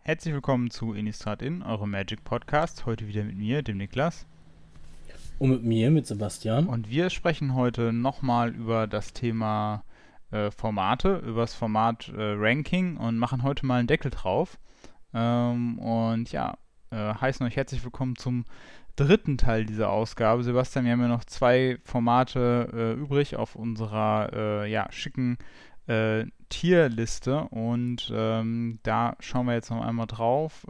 Herzlich willkommen zu Innistrad In, eurem Magic Podcast. Heute wieder mit mir, dem Niklas. Und mit mir, mit Sebastian. Und wir sprechen heute nochmal über das Thema Formate, über das Format Ranking und machen heute mal einen Deckel drauf. Heißen euch herzlich willkommen zum dritten Teil dieser Ausgabe. Sebastian, wir haben ja noch 2 Formate übrig auf unserer schicken Tierliste und da schauen wir jetzt noch einmal drauf,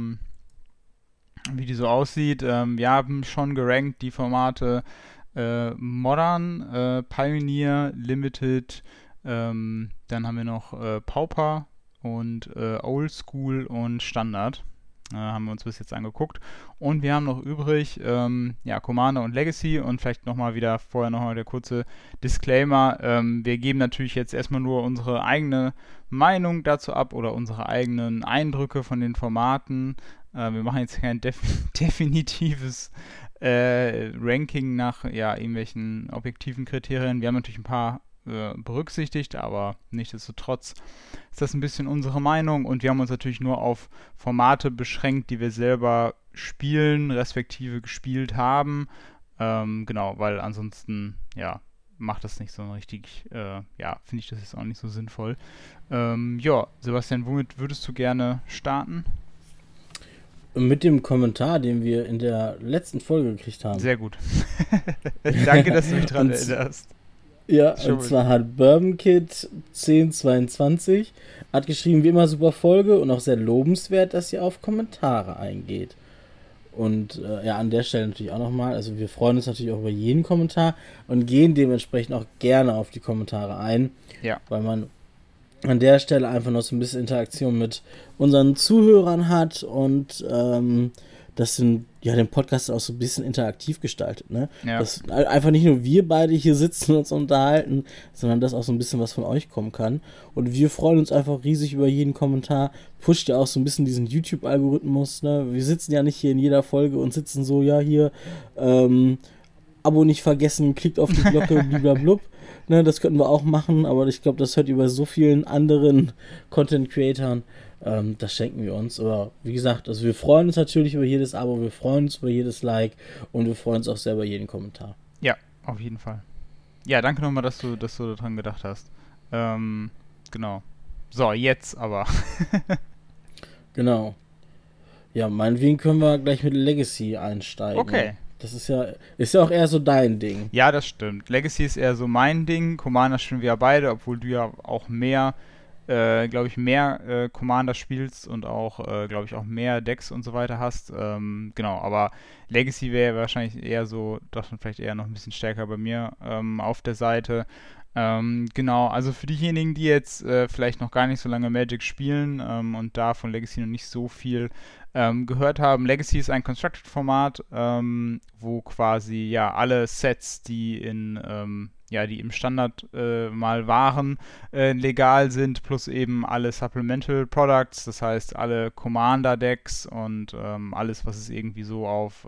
wie die so aussieht. Wir haben schon gerankt die Formate Modern, Pioneer, Limited, dann haben wir noch Pauper und Old School und Standard. Haben wir uns bis jetzt angeguckt. Und wir haben noch übrig Commander und Legacy und vielleicht vorher nochmal der kurze Disclaimer. Wir geben natürlich jetzt erstmal nur unsere eigene Meinung dazu ab oder unsere eigenen Eindrücke von den Formaten. Wir machen jetzt kein definitives Ranking nach irgendwelchen objektiven Kriterien. Wir haben natürlich ein paar berücksichtigt, aber nichtsdestotrotz ist das ein bisschen unsere Meinung und wir haben uns natürlich nur auf Formate beschränkt, die wir selber spielen, respektive gespielt haben. Weil ansonsten, macht das nicht so richtig, finde ich das jetzt auch nicht so sinnvoll. Sebastian, womit würdest du gerne starten? Mit dem Kommentar, den wir in der letzten Folge gekriegt haben. Sehr gut. Danke, dass du mich dran erinnerst. Ja, und zwar hat BourbonKid 1022 hat geschrieben, wie immer super Folge und auch sehr lobenswert, dass ihr auf Kommentare eingeht. Und an der Stelle natürlich auch nochmal, also wir freuen uns natürlich auch über jeden Kommentar und gehen dementsprechend auch gerne auf die Kommentare ein, weil man an der Stelle einfach noch so ein bisschen Interaktion mit unseren Zuhörern hat und das den Podcast auch so ein bisschen interaktiv gestaltet, ne? Ja. Dass einfach nicht nur wir beide hier sitzen und uns unterhalten, sondern dass auch so ein bisschen was von euch kommen kann. Und wir freuen uns einfach riesig über jeden Kommentar. Pusht ja auch so ein bisschen diesen YouTube-Algorithmus, ne? Wir sitzen ja nicht hier in jeder Folge und sitzen so, Abo nicht vergessen, klickt auf die Glocke, bliblablub. Ne, das könnten wir auch machen, aber ich glaube, das hört ihr bei so vielen anderen Content-Creatoren. Das schenken wir uns. Aber wie gesagt, also wir freuen uns natürlich über jedes Abo, wir freuen uns über jedes Like und wir freuen uns auch sehr über jeden Kommentar. Ja, auf jeden Fall. Ja, danke nochmal, dass du daran gedacht hast. Genau. So, jetzt aber. Genau. Ja, meinetwegen können wir gleich mit Legacy einsteigen. Okay. Das ist ja auch eher so dein Ding. Ja, das stimmt. Legacy ist eher so mein Ding. Commander spielen wir ja beide, obwohl du ja auch mehr Commander spielst und auch, auch mehr Decks und so weiter hast. Aber Legacy wäre wahrscheinlich eher so, das dann vielleicht eher noch ein bisschen stärker bei mir auf der Seite. Also für diejenigen, die jetzt vielleicht noch gar nicht so lange Magic spielen und da von Legacy noch nicht so viel gehört haben. Legacy ist ein Constructed-Format, wo quasi alle Sets, die die im Standard mal waren, legal sind, plus eben alle Supplemental Products, das heißt alle Commander-Decks und alles, was es irgendwie so auf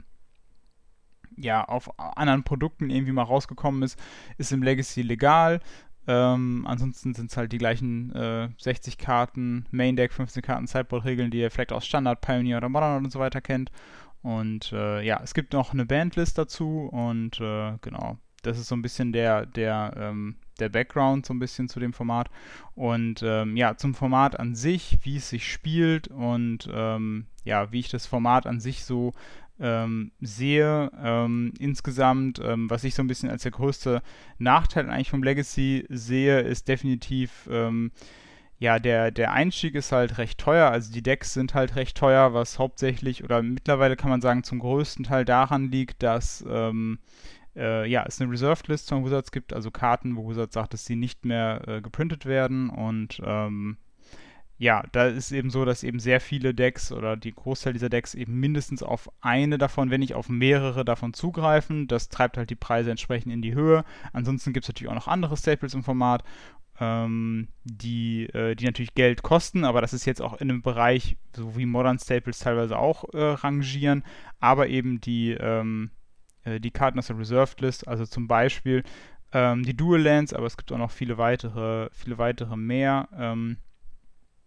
anderen Produkten irgendwie mal rausgekommen ist im Legacy legal. Ansonsten sind es halt die gleichen 60 Karten, Main Deck, 15 Karten, Sideboard-Regeln, die ihr vielleicht aus Standard, Pioneer oder Modern und so weiter kennt. Und es gibt noch eine Bandlist dazu und das ist so ein bisschen der Background so ein bisschen zu dem Format. Und zum Format an sich, wie es sich spielt und wie ich das Format an sich so sehe, insgesamt, was ich so ein bisschen als der größte Nachteil eigentlich vom Legacy sehe, ist definitiv, der Einstieg ist halt recht teuer, also die Decks sind halt recht teuer, was hauptsächlich oder mittlerweile kann man sagen zum größten Teil daran liegt, dass es eine Reserved List von Wizards gibt, also Karten, wo Wizards sagt, dass sie nicht mehr geprintet werden und da ist eben so, dass eben sehr viele Decks oder die Großteil dieser Decks eben mindestens auf eine davon, wenn nicht auf mehrere davon zugreifen. Das treibt halt die Preise entsprechend in die Höhe. Ansonsten gibt es natürlich auch noch andere Staples im Format, die natürlich Geld kosten, aber das ist jetzt auch in einem Bereich, so wie Modern Staples teilweise auch rangieren, aber eben die Karten aus der Reserved List, also zum Beispiel die Dual Lands, aber es gibt auch noch viele weitere mehr,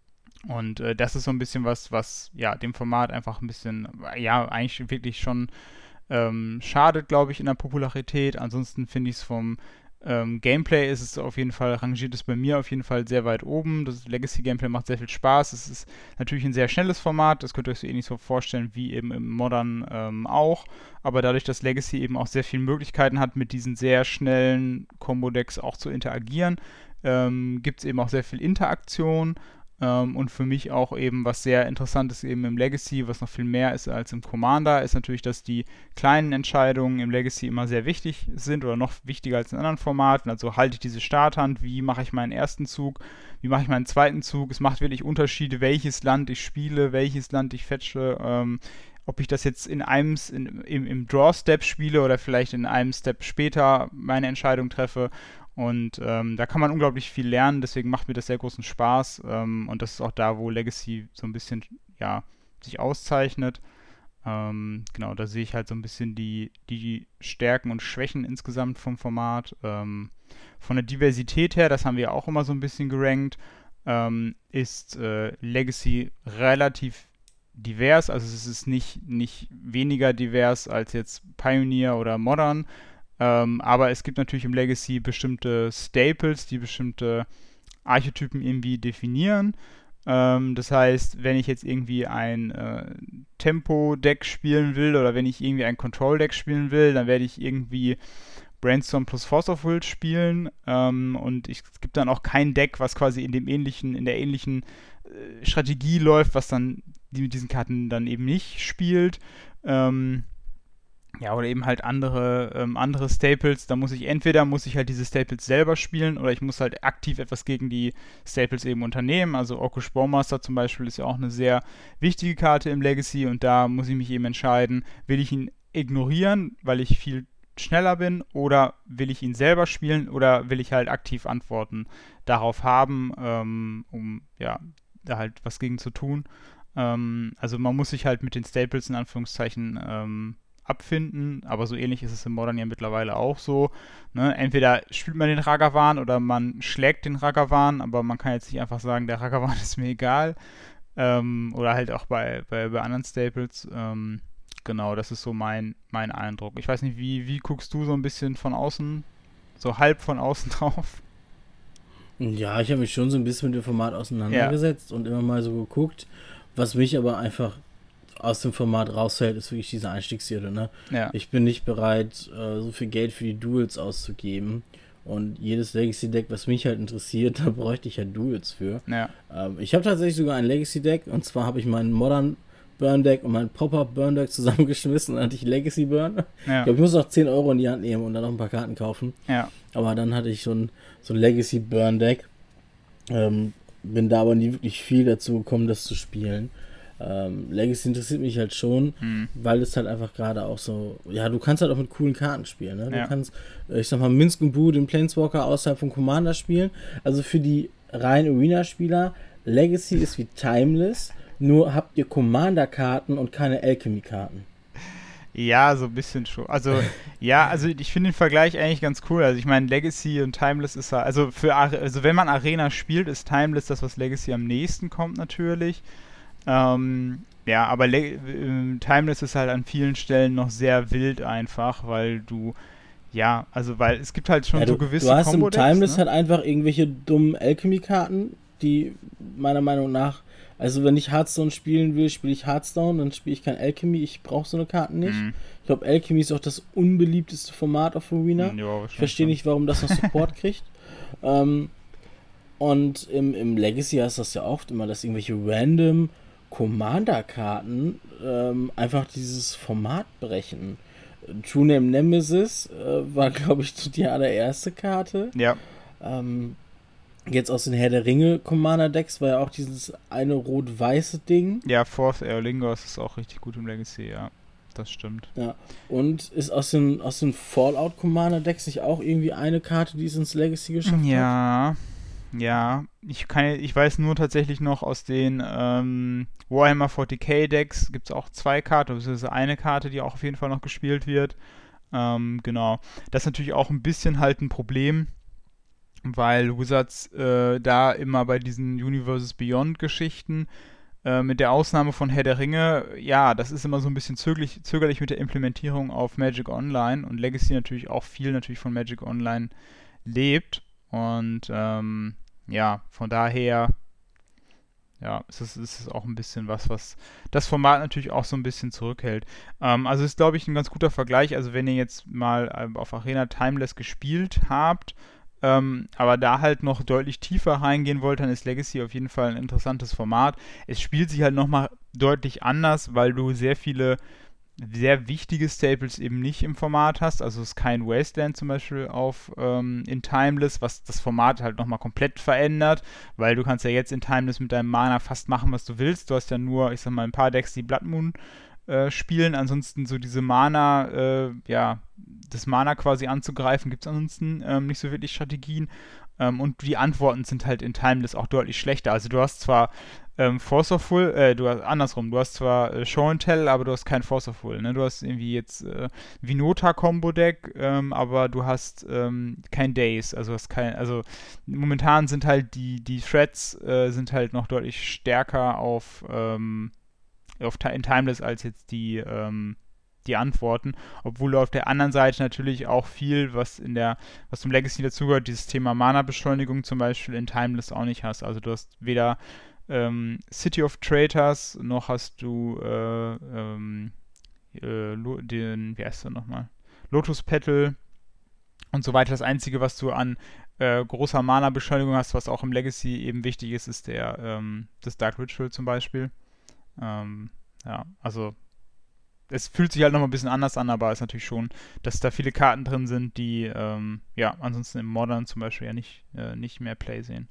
Und das ist so ein bisschen was ja dem Format einfach ein bisschen, ja, eigentlich wirklich schon schadet, glaube ich, in der Popularität. Ansonsten finde ich es vom Gameplay ist es auf jeden Fall, rangiert es bei mir auf jeden Fall sehr weit oben. Das Legacy-Gameplay macht sehr viel Spaß. Es ist natürlich ein sehr schnelles Format, das könnt ihr euch so ähnlich so vorstellen wie eben im Modern auch. Aber dadurch, dass Legacy eben auch sehr viele Möglichkeiten hat, mit diesen sehr schnellen Combo-Decks auch zu interagieren, gibt es eben auch sehr viel Interaktion. Und für mich auch eben, was sehr interessant ist eben im Legacy, was noch viel mehr ist als im Commander, ist natürlich, dass die kleinen Entscheidungen im Legacy immer sehr wichtig sind oder noch wichtiger als in anderen Formaten. Also halte ich diese Starthand, wie mache ich meinen ersten Zug, wie mache ich meinen zweiten Zug. Es macht wirklich Unterschiede, welches Land ich spiele, welches Land ich fetche, ob ich das jetzt im Draw-Step spiele oder vielleicht in einem Step später meine Entscheidung treffe. Und da kann man unglaublich viel lernen, deswegen macht mir das sehr großen Spaß. Und das ist auch da, wo Legacy so ein bisschen, ja, sich auszeichnet. Genau, da sehe ich halt so ein bisschen die Stärken und Schwächen insgesamt vom Format. Von der Diversität her, das haben wir auch immer so ein bisschen gerankt, ist Legacy relativ divers. Also es ist nicht weniger divers als jetzt Pioneer oder Modern. Aber es gibt natürlich im Legacy bestimmte Staples, die bestimmte Archetypen irgendwie definieren. Das heißt, wenn ich jetzt irgendwie ein Tempo-Deck spielen will oder wenn ich irgendwie ein Control-Deck spielen will, dann werde ich irgendwie Brainstorm plus Force of Will spielen. Und es gibt dann auch kein Deck, was quasi in der ähnlichen Strategie läuft, was dann die mit diesen Karten dann eben nicht spielt. Ja, oder eben halt andere Staples. Da muss ich halt diese Staples selber spielen oder ich muss halt aktiv etwas gegen die Staples eben unternehmen. Also Orkush Bowmaster zum Beispiel ist ja auch eine sehr wichtige Karte im Legacy und da muss ich mich eben entscheiden, will ich ihn ignorieren, weil ich viel schneller bin oder will ich ihn selber spielen oder will ich halt aktiv Antworten darauf haben, um ja, da halt was gegen zu tun. Also man muss sich halt mit den Staples in Anführungszeichen abfinden, aber so ähnlich ist es im Modern ja mittlerweile auch so. Ne? Entweder spielt man den Ragavan oder man schlägt den Ragavan, aber man kann jetzt nicht einfach sagen, der Ragavan ist mir egal. Oder halt auch bei anderen Staples. Genau, das ist so mein Eindruck. Ich weiß nicht, wie guckst du so ein bisschen von außen, so halb von außen drauf? Ja, ich habe mich schon so ein bisschen mit dem Format auseinandergesetzt und immer mal so geguckt, was mich aber einfach aus dem Format rausfällt, ist wirklich diese Einstiegshürde, ne? Ja. Ich bin nicht bereit, so viel Geld für die Duels auszugeben. Und jedes Legacy-Deck, was mich halt interessiert, da bräuchte ich halt Duels für. Ja. Ich habe tatsächlich sogar ein Legacy-Deck, und zwar habe ich meinen Modern Burn-Deck und mein Pop-Up Burn-Deck zusammengeschmissen, dann hatte ich Legacy Burn. Ja. Ich glaube, ich muss auch 10 Euro in die Hand nehmen und dann noch ein paar Karten kaufen. Ja. Aber dann hatte ich so ein Legacy Burn-Deck. Bin da aber nie wirklich viel dazu gekommen, das zu spielen. Legacy interessiert mich halt schon, weil es halt einfach gerade auch so, ja, du kannst halt auch mit coolen Karten spielen, ne? Du kannst, ich sag mal, Minsc und Boo, den Planeswalker außerhalb von Commander spielen. Also für die reinen Arena-Spieler, Legacy ist wie Timeless, nur habt ihr Commander-Karten und keine Alchemy-Karten. Ja, so ein bisschen schon. Also, ja, also ich finde den Vergleich eigentlich ganz cool. Also ich meine, Legacy und Timeless ist also wenn man Arena spielt, ist Timeless das, was Legacy am nächsten kommt natürlich. Ja, aber Timeless ist halt an vielen Stellen noch sehr wild einfach, weil weil es gibt halt schon so gewisse Combo-Decks. Du hast im Timeless ne? halt einfach irgendwelche dummen Alchemy-Karten, die meiner Meinung nach, also wenn ich Hearthstone spielen will, spiele ich Hearthstone, dann spiele ich kein Alchemy, ich brauche so eine Karten nicht. Ich glaube, Alchemy ist auch das unbeliebteste Format auf Arena. Ich verstehe nicht, warum das noch Support kriegt. Und im Legacy hast du das ja oft immer, dass irgendwelche random Commander-Karten einfach dieses Format brechen. True Name Nemesis war, glaube ich, die allererste Karte. Ja. Jetzt aus den Herr der Ringe Commander-Decks war ja auch dieses eine rot-weiße Ding. Ja, Fourth Aerolingos ist auch richtig gut im Legacy, ja. Das stimmt. Ja. Und ist aus den Fallout Commander-Decks nicht auch irgendwie eine Karte, die es ins Legacy geschafft hat? Ja, ich weiß nur tatsächlich noch aus den Warhammer 40k Decks gibt es auch 2 Karten, das ist eine Karte, die auch auf jeden Fall noch gespielt wird. Genau. Das ist natürlich auch ein bisschen halt ein Problem, weil Wizards da immer bei diesen Universes Beyond Geschichten mit der Ausnahme von Herr der Ringe, ja, das ist immer so ein bisschen zögerlich mit der Implementierung auf Magic Online und Legacy natürlich auch viel natürlich von Magic Online lebt und ja, von daher ja, ist es auch ein bisschen was das Format natürlich auch so ein bisschen zurückhält. Also ist, glaube ich, ein ganz guter Vergleich. Also wenn ihr jetzt mal auf Arena Timeless gespielt habt, aber da halt noch deutlich tiefer reingehen wollt, dann ist Legacy auf jeden Fall ein interessantes Format. Es spielt sich halt nochmal deutlich anders, weil du sehr viele sehr wichtige Staples eben nicht im Format hast. Also es ist kein Wasteland zum Beispiel in Timeless, was das Format halt nochmal komplett verändert, weil du kannst ja jetzt in Timeless mit deinem Mana fast machen, was du willst. Du hast ja nur, ich sag mal, ein paar Decks, die Blood Moon spielen. Ansonsten so diese das Mana quasi anzugreifen, gibt es ansonsten nicht so wirklich Strategien. Und die Antworten sind halt in Timeless auch deutlich schlechter. Also du hast zwar Force of Will, du hast zwar Show and Tell, aber du hast kein Force of Will, ne? Du hast irgendwie jetzt Vinota-Combo-Deck, aber du hast kein Days, also momentan sind halt die Threads sind halt noch deutlich stärker in Timeless als jetzt die Antworten, obwohl du auf der anderen Seite natürlich auch viel, was zum Legacy dazugehört, dieses Thema Mana-Beschleunigung zum Beispiel in Timeless auch nicht hast. Also du hast weder City of Traitors, noch hast du wie heißt der nochmal? Lotus Petal und so weiter. Das Einzige, was du an großer Mana-Beschleunigung hast, was auch im Legacy eben wichtig ist, ist das Dark Ritual zum Beispiel. Ja, also es fühlt sich halt nochmal ein bisschen anders an, aber es ist natürlich schon, dass da viele Karten drin sind, die ansonsten im Modern zum Beispiel ja nicht mehr Play sehen.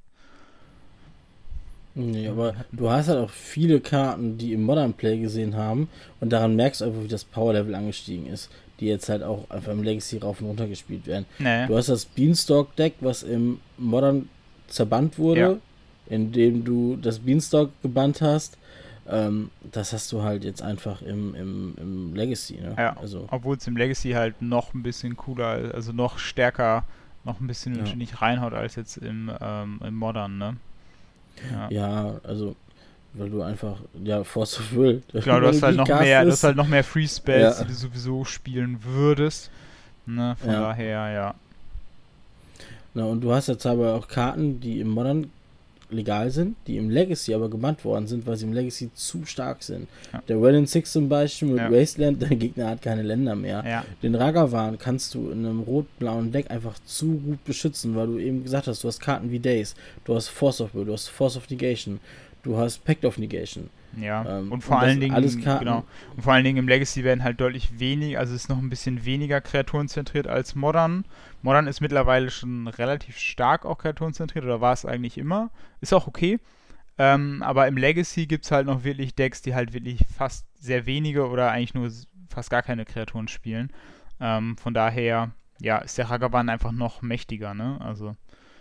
Nee, aber du hast halt auch viele Karten, die im Modern Play gesehen haben und daran merkst du einfach, wie das Power-Level angestiegen ist, die jetzt halt auch einfach im Legacy rauf und runter gespielt werden. Nee. Du hast das Beanstalk-Deck, was im Modern zerbannt wurde, indem du das Beanstalk gebannt hast. Das hast du halt jetzt einfach im Legacy, ne? Ja, also, obwohl es im Legacy halt noch ein bisschen cooler, also noch stärker, noch ein bisschen nicht reinhaut als jetzt im Modern, ne? Ja, also weil du einfach, Force of Will. Genau, du hast halt noch mehr Free Spells, die du sowieso spielen würdest. Ne, von daher, ja. Na, und du hast jetzt aber auch Karten, die im Modern legal sind, die im Legacy aber gebannt worden sind, weil sie im Legacy zu stark sind. Ja. Der Well 6 zum Beispiel mit Wasteland, der Gegner hat keine Länder mehr. Ja. Den Ragavan kannst du in einem rot-blauen Deck einfach zu gut beschützen, weil du eben gesagt hast, du hast Karten wie Days, du hast Force of Will, du hast Force of Negation, du hast Pact of Negation. Ja, und vor allen Dingen, und vor allen Dingen im Legacy werden halt deutlich weniger, also es ist noch ein bisschen weniger kreaturenzentriert als Modern. Modern ist mittlerweile schon relativ stark auch kreaturenzentriert, oder war es eigentlich immer. Ist auch okay. Aber im Legacy gibt es halt noch wirklich Decks, die halt wirklich fast sehr wenige oder eigentlich nur fast gar keine Kreaturen spielen. Von daher, ja, ist der Ragavan einfach noch mächtiger, ne? Also,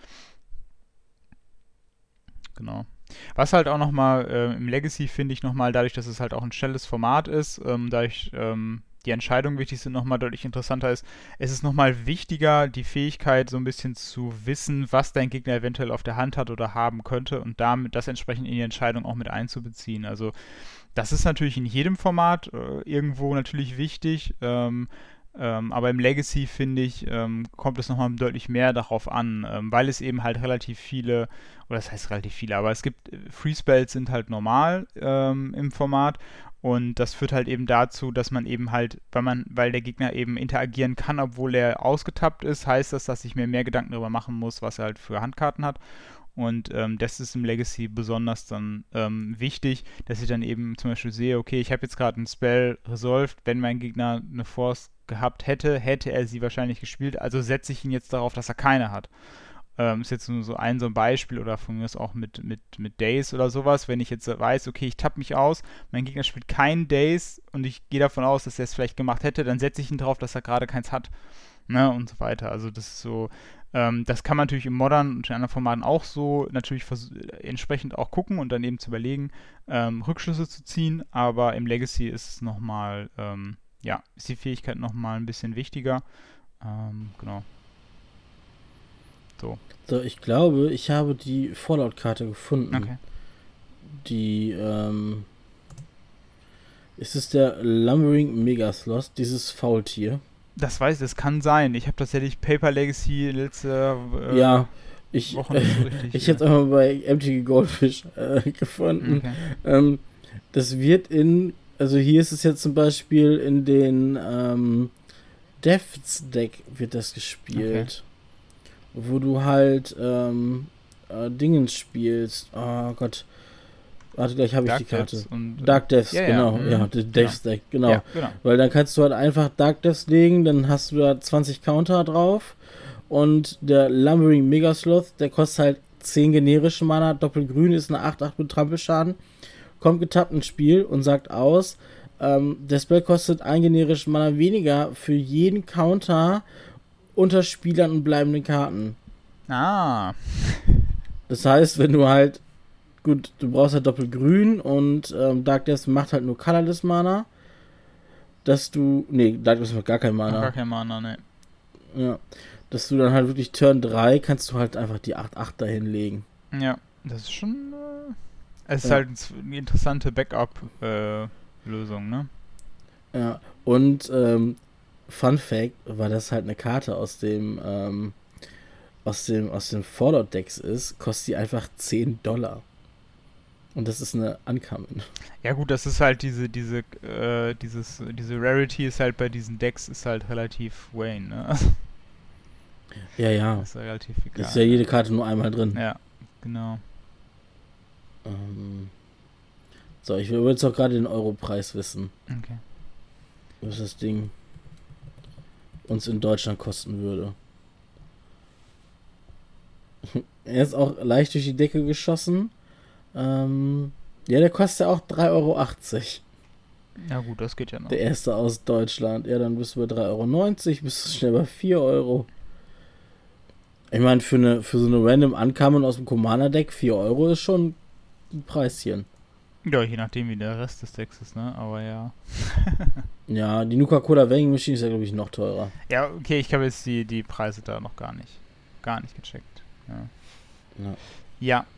genau. Was halt auch nochmal im Legacy finde ich nochmal, dadurch, dass es halt auch ein schnelles Format ist, dadurch die Entscheidungen wichtig sind, nochmal deutlich interessanter ist, es ist nochmal wichtiger, die Fähigkeit so ein bisschen zu wissen, was dein Gegner eventuell auf der Hand hat oder haben könnte und damit das entsprechend in die Entscheidung auch mit einzubeziehen. Also das ist natürlich in jedem Format irgendwo natürlich wichtig, aber im Legacy, finde ich, kommt es nochmal deutlich mehr darauf an, weil es eben halt relativ viele, oder das heißt relativ viele, aber es gibt, Free Spells sind halt normal im Format und das führt halt eben dazu, dass man eben halt, weil der Gegner eben interagieren kann, obwohl er ausgetappt ist, heißt das, dass ich mir mehr Gedanken darüber machen muss, was er halt für Handkarten hat. Und das ist im Legacy besonders dann wichtig, dass ich dann eben zum Beispiel sehe, okay, ich habe jetzt gerade einen Spell resolved, wenn mein Gegner eine Force gehabt hätte er sie wahrscheinlich gespielt, also setze ich ihn jetzt darauf, dass er keine hat. Ist jetzt nur so ein Beispiel oder von mir ist auch mit Days oder sowas, wenn ich jetzt weiß, okay, ich tapp mich aus, mein Gegner spielt keinen Days und ich gehe davon aus, dass er es vielleicht gemacht hätte, dann setze ich ihn drauf, dass er gerade keins hat. Ne, und so weiter. Also das ist so, das kann man natürlich im Modern und in anderen Formaten auch so natürlich entsprechend auch gucken und dann eben zu überlegen, Rückschlüsse zu ziehen, aber im Legacy ist es nochmal, ist die Fähigkeit nochmal ein bisschen wichtiger. Genau. So, ich glaube, ich habe die Fallout-Karte gefunden. Okay. Die, ist es der Lumbering Megasloth, dieses Faultier? Das kann sein. Ich habe tatsächlich Paper Legacy letzte Ja, Woche nicht so richtig. ich hätte es einmal bei MTG Goldfish gefunden. Okay. Das wird also hier ist es jetzt zum Beispiel in den Death's Deck wird das gespielt. Okay. Wo du halt Dingens spielst. Oh Gott. Warte, gleich habe ich die Karte. Dark Deaths, genau. Ja, Death's Deck, genau. Ja, genau. Weil dann kannst du halt einfach Dark Deaths legen, dann hast du da 20 Counter drauf. Und der Lumbering Megasloth, der kostet halt 10 generische Mana, doppelgrün, ist eine 8-8 mit Trampelschaden. Kommt getappt ins Spiel und sagt aus, der Spell kostet 1 generische Mana weniger für jeden Counter unter Spielern und bleibenden Karten. Ah. Das heißt, wenn du halt gut, du brauchst halt doppelgrün und Dark Death macht halt nur Colorless Mana. Dark Death macht gar kein Mana. Gar kein Mana, ne. Ja. Dass du dann halt wirklich Turn 3 kannst du halt einfach die 8-8 dahin legen. Ja, das ist schon. Es ist halt eine interessante Backup-Lösung, ne? Ja, und Fun Fact, weil das halt eine Karte aus dem Fallout-Decks ist, kostet die einfach $10. Und das ist eine Uncommon. Ja gut, das ist halt diese Rarity ist halt bei diesen Decks ist halt relativ Wayne, ne? Ja. Das ist relativ egal. Ist ja jede Karte nur einmal drin. Ja, genau. So, ich will jetzt auch gerade den Europreis wissen. Okay. Was das Ding uns in Deutschland kosten würde. Er ist auch leicht durch die Decke geschossen. Ja, der kostet ja auch 3,80 Euro. Ja gut, das geht ja noch. Der erste aus Deutschland. Ja, dann bist du bei 3,90 Euro, bist du schnell bei 4 Euro. Ich meine, für so eine random Uncommon aus dem Commander-Deck, 4 Euro ist schon ein Preischen. Ja, je nachdem, wie der Rest des Decks ist, ne? Aber ja. Ja, die Nuka-Cola Vending Machine ist ja, glaube ich, noch teurer. Ja, okay, ich habe jetzt die Preise da noch gar nicht gecheckt. Ja.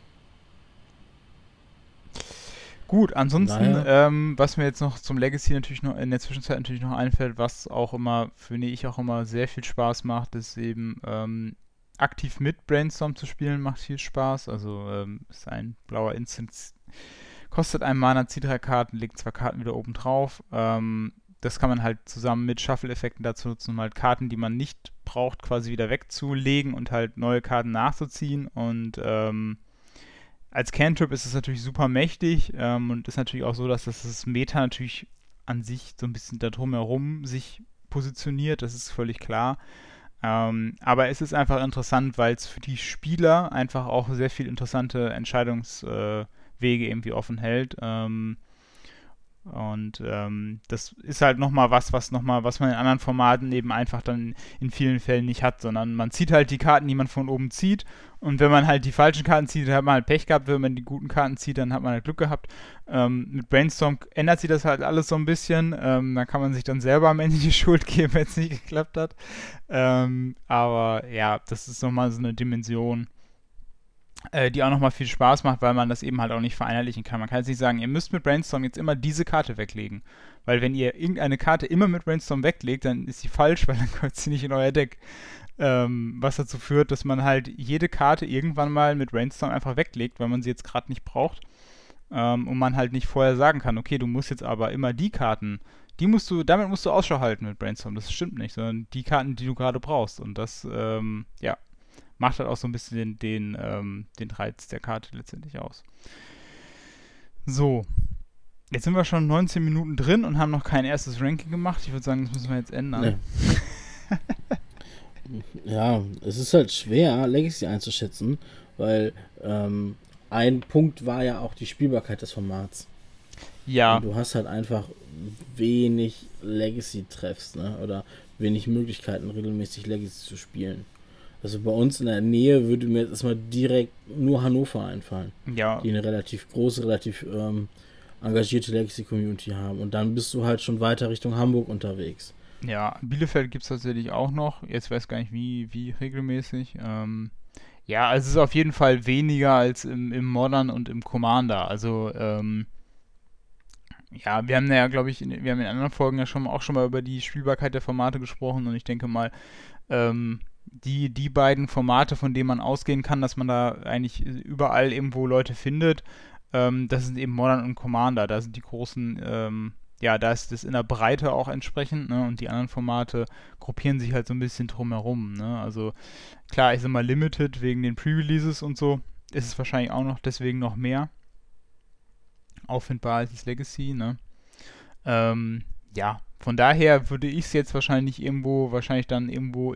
Gut, ansonsten, was mir jetzt noch zum Legacy natürlich noch in der Zwischenzeit natürlich noch einfällt, was auch immer, finde ich auch immer sehr viel Spaß macht, ist eben aktiv mit Brainstorm zu spielen, macht viel Spaß. Also ist ein blauer Instant, kostet ein Mana, zieht 3 Karten, legt 2 Karten wieder oben drauf. Das kann man halt zusammen mit Shuffle-Effekten dazu nutzen, um halt Karten, die man nicht braucht, quasi wieder wegzulegen und halt neue Karten nachzuziehen. Und als Cantrip ist es natürlich super mächtig und ist natürlich auch so, dass das Meta natürlich an sich so ein bisschen da drumherum sich positioniert, das ist völlig klar. Aber es ist einfach interessant, weil es für die Spieler einfach auch sehr viel interessante Entscheidungswege irgendwie offen hält. Das ist halt nochmal was man in anderen Formaten eben einfach dann in vielen Fällen nicht hat, sondern man zieht halt die Karten, die man von oben zieht, und wenn man halt die falschen Karten zieht, dann hat man halt Pech gehabt, wenn man die guten Karten zieht, dann hat man halt Glück gehabt. Mit Brainstorm ändert sich das halt alles so ein bisschen, da kann man sich dann selber am Ende die Schuld geben, wenn es nicht geklappt hat. Aber ja, das ist nochmal so eine Dimension, die auch nochmal viel Spaß macht, weil man das eben halt auch nicht vereinheitlichen kann. Man kann jetzt nicht sagen, ihr müsst mit Brainstorm jetzt immer diese Karte weglegen. Weil wenn ihr irgendeine Karte immer mit Brainstorm weglegt, dann ist sie falsch, weil dann kommt sie nicht in euer Deck. Was dazu führt, dass man halt jede Karte irgendwann mal mit Brainstorm einfach weglegt, weil man sie jetzt gerade nicht braucht. Und man halt nicht vorher sagen kann, okay, du musst jetzt aber immer die Karten, damit musst du Ausschau halten mit Brainstorm. Das stimmt nicht, sondern die Karten, die du gerade brauchst. Und das, macht halt auch so ein bisschen den Reiz der Karte letztendlich aus. So. Jetzt sind wir schon 19 Minuten drin und haben noch kein erstes Ranking gemacht. Ich würde sagen, das müssen wir jetzt ändern. Nee. Ja, es ist halt schwer, Legacy einzuschätzen, weil ein Punkt war ja auch die Spielbarkeit des Formats. Ja. Und du hast halt einfach wenig Legacy-Treffs, ne? Oder wenig Möglichkeiten, regelmäßig Legacy zu spielen. Also bei uns in der Nähe würde mir jetzt erstmal direkt nur Hannover einfallen. Ja. Die eine relativ große, relativ engagierte Legacy-Community haben. Und dann bist du halt schon weiter Richtung Hamburg unterwegs. Ja, Bielefeld gibt es tatsächlich auch noch. Jetzt weiß ich gar nicht, wie regelmäßig. Ja, also es ist auf jeden Fall weniger als im Modern und im Commander. Also, ja, wir haben ja, glaube ich, wir haben in anderen Folgen ja auch schon mal über die Spielbarkeit der Formate gesprochen und ich denke mal, die beiden Formate, von denen man ausgehen kann, dass man da eigentlich überall irgendwo Leute findet, das sind eben Modern und Commander. Da sind die großen, ja, da ist das in der Breite auch entsprechend, ne? Und die anderen Formate gruppieren sich halt so ein bisschen drumherum, ne? Also klar, ich sag mal Limited wegen den Pre-Releases und so, ist es wahrscheinlich auch noch deswegen noch mehr auffindbar als das Legacy, ne? Ja, von daher würde ich es jetzt wahrscheinlich dann irgendwo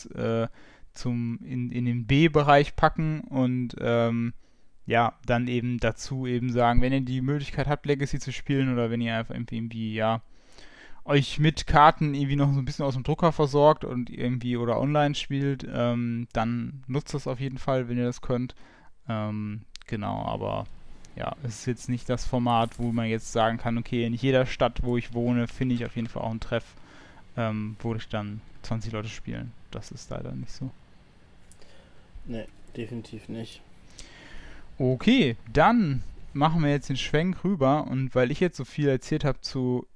in den B-Bereich packen und ja, dann eben dazu eben sagen, wenn ihr die Möglichkeit habt, Legacy zu spielen oder wenn ihr einfach irgendwie, ja, euch mit Karten irgendwie noch so ein bisschen aus dem Drucker versorgt und irgendwie oder online spielt, dann nutzt das auf jeden Fall, wenn ihr das könnt. Genau, aber ja, es ist jetzt nicht das Format, wo man jetzt sagen kann, okay, in jeder Stadt, wo ich wohne, finde ich auf jeden Fall auch einen Treff, wo ich dann 20 Leute spielen. Das ist leider nicht so. Nee, definitiv nicht. Okay, dann machen wir jetzt den Schwenk rüber und weil ich jetzt so viel erzählt habe zu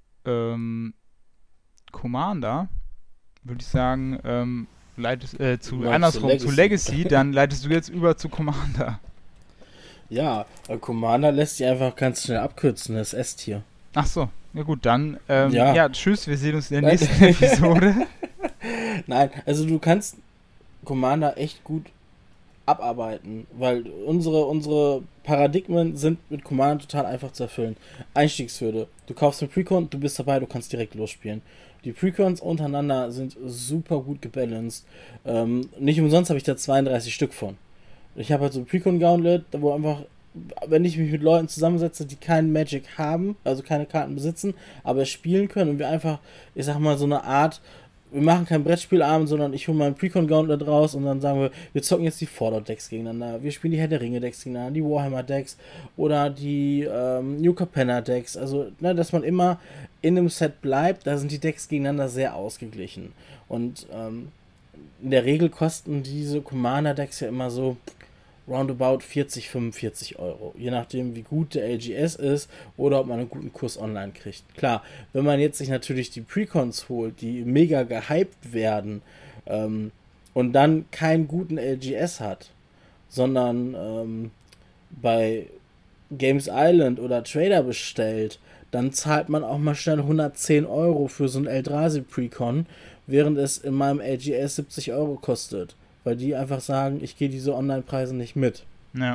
Commander, würde ich sagen, zu Legacy, dann leitest du jetzt über zu Commander. Ja, Commander lässt sich einfach ganz schnell abkürzen, das S-Tier. Ach so, ja gut, dann Ja. ja, tschüss, wir sehen uns in der nächsten Episode. Nein, also du kannst Commander echt gut abarbeiten, weil unsere Paradigmen sind mit Commander total einfach zu erfüllen. Einstiegshürde. Du kaufst eine Precon, du bist dabei, du kannst direkt losspielen. Die Precons untereinander sind super gut gebalanced. Nicht umsonst habe ich da 32 Stück von. Ich habe halt so ein Precon-Gauntlet, wo einfach, wenn ich mich mit Leuten zusammensetze, die keinen Magic haben, also keine Karten besitzen, aber spielen können und wir einfach, ich sag mal, so eine Art, wir machen kein Brettspielabend, sondern ich hole meinen Precon-Gauntlet raus und dann sagen wir zocken jetzt die Fallout-Decks gegeneinander, wir spielen die Herr der Ringe-Decks gegeneinander, die Warhammer-Decks oder die New Capenna-Decks, also, ne, dass man immer in einem Set bleibt, da sind die Decks gegeneinander sehr ausgeglichen und in der Regel kosten diese Commander-Decks ja immer so roundabout 40, 45 Euro. Je nachdem, wie gut der LGS ist oder ob man einen guten Kurs online kriegt. Klar, wenn man jetzt sich natürlich die Precons holt, die mega gehypt werden und dann keinen guten LGS hat, sondern bei Games Island oder Trader bestellt, dann zahlt man auch mal schnell 110 Euro für so ein Eldrazi Precon, während es in meinem LGS 70 Euro kostet. Weil die einfach sagen, ich gehe diese Online-Preise nicht mit. Ja.